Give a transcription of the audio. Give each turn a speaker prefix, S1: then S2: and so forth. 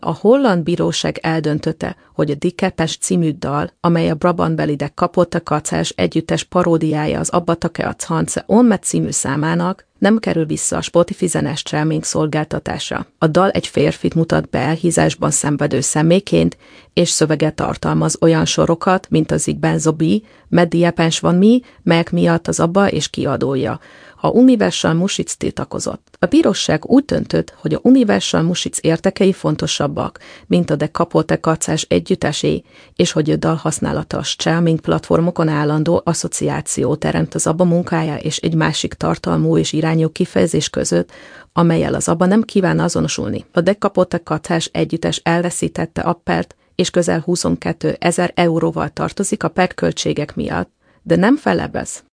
S1: A holland bíróság eldöntötte, hogy a Die Kettős című dal, amely a brabantbeli De Kapotte Kacás együttes paródiája az Abba take a Zhanse Onmet című számának, nem kerül vissza a Spotify zenés streaming szolgáltatásra. A dal egy férfit mutat be elhízásban szenvedő személyként, és szöveget tartalmaz olyan sorokat, mint az Ik ben zo blij, met die Japans van me, melyek miatt az Abba és kiadója, a Universal Music tiltakozott. A bíróság úgy döntött, hogy a Universal Music értekei fontosabbak, mint a De Kapotte Kacás együttesé, és hogy a dal használata a streaming platformokon állandó asszociáció teremt az Abba munkája és egy másik tartalmú és irányú kifejezés között, amellyel az Abba nem kíván azonosulni. A De Kapotte Kacás együttes elveszítette a pert, és közel 22 000 euróval tartozik a per költségek miatt, de nem felebez.